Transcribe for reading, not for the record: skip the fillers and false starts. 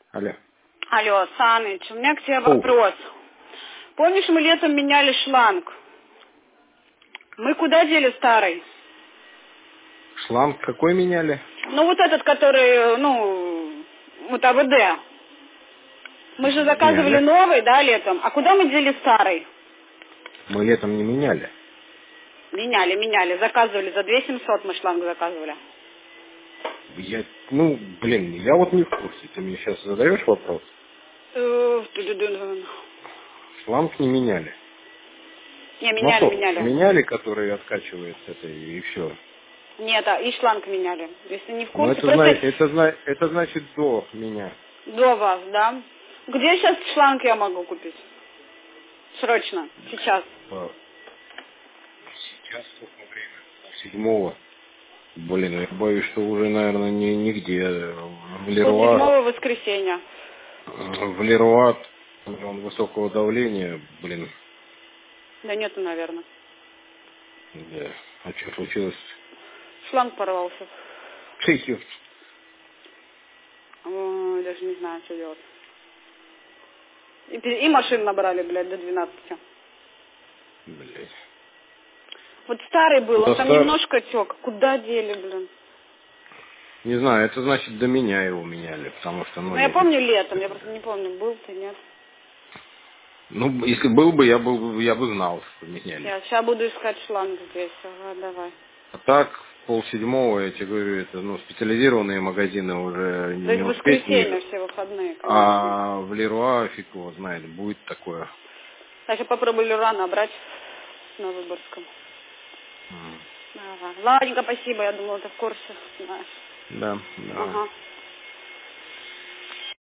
Алло. Алло, Саныч, у меня к тебе вопрос. Помнишь, мы летом меняли шланг? Мы куда дели старый? Шланг какой меняли? Ну, вот этот, который, вот АВД. Мы же заказывали Меняли. новый, да, летом. А куда мы дели старый? Мы летом не меняли. Меняли. Заказывали. За 2700 мы шланг заказывали. Я вот не в курсе. Ты мне сейчас задаешь вопрос? Шланг не меняли. Не, Мотор меняли. меняли, который откачивает это и все. Нет, и шланг меняли. Если не в Но курсе, это значит до меня. до вас, да? Где сейчас шланг я могу купить? Срочно, сейчас. Сейчас сколько время? 7-го. Блин, я боюсь, что уже, наверное, нигде. В Леруа. 7 воскресенья. В Леруа он высокого давления, блин. Да нету, наверное. Да. А что случилось? Шланг порвался. Чехию. Ой, даже не знаю, что делать. И машин набрали, блядь, до 12. Блять. Вот старый был, он там немножко тек. Куда дели, блин? Не знаю, это значит до меня его меняли, потому что, Я помню летом, я просто не помню, был ты, нет. Если был бы, я бы знал, что меняли. Я сейчас буду искать шланг здесь, давай. А так, 6:30, я тебе говорю, это, специализированные магазины уже То есть не успеть. воскресенье все выходные, конечно. А в Леруа фиг его знает, будет такое. Сейчас попробую Леруа набрать на Выборгском. Давай. Ладненько, спасибо, я думала, ты в курсе, знаешь. Да. Ага.